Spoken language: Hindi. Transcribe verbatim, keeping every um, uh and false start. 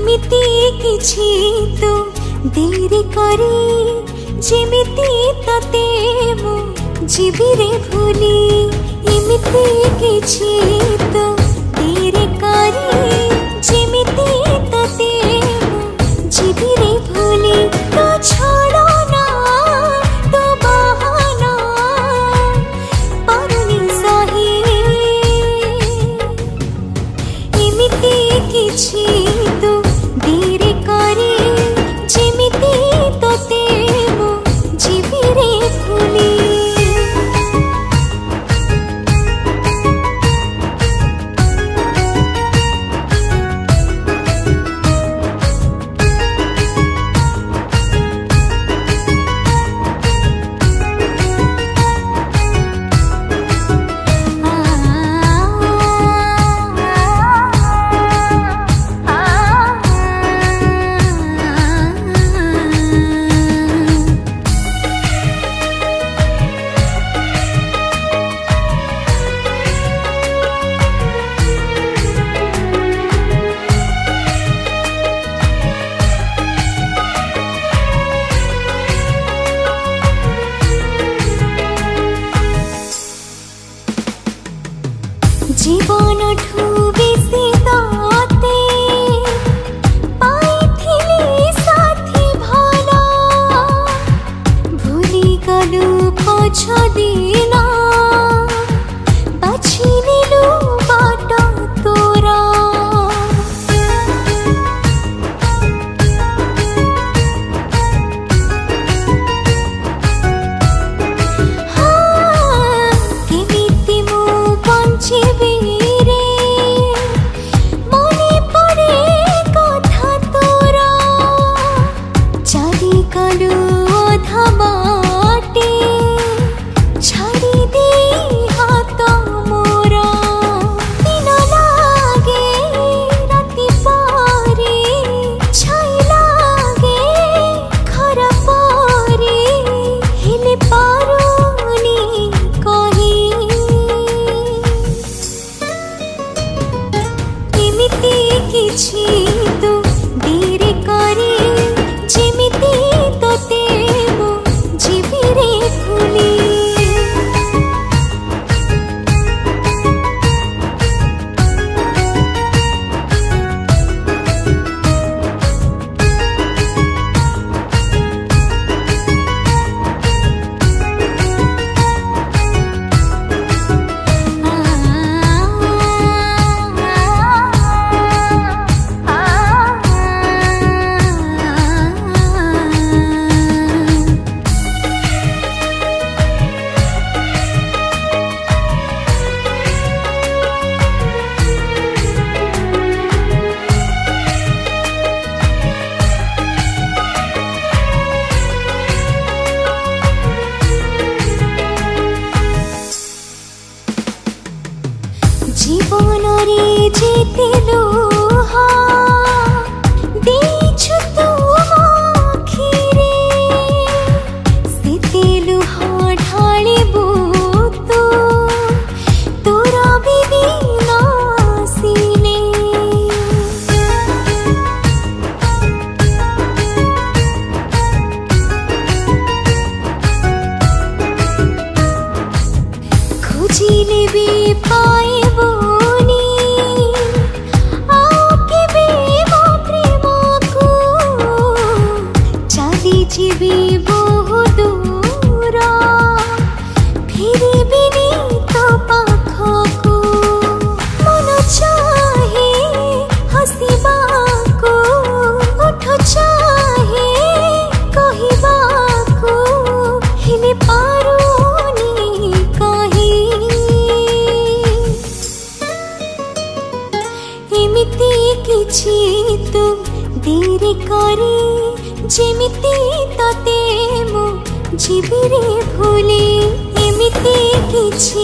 इमिति किछि तो देरी करी जेमिति तते मु जीवी रे भूली इमिति किछि तो देरी करी जेमिति तते मु जीवी रे भूली तो छोड़ो ना तो बहाना पारुनी सही इमिति किछि तो देरी करी जेमिति तते मु जीवी रे भूली जीवन ठू बेसी दाते पाइथिली साथी भला भूली गलु पछ दिन बाछि नेलु बाट तोरा हाँ केमिति मु बंचिबी किछि तो देरी करी जेमिति तते मु जीवी रे भूली जीवन रे जेते लोहा देछु तू आखिरे सेते लोहा ढालिबु तू तोरा बिना सिले खोजिले भी पाइबो जीवी बहु दूर फिरबिनी तो पाखकु मन चाहे हसिबाकु ओठ चाहे कहिबाकु हेले पारुनी कहि एमिति किछि तू देरी करी जेमिति तते मु जीवी रे भूली एमिति किछि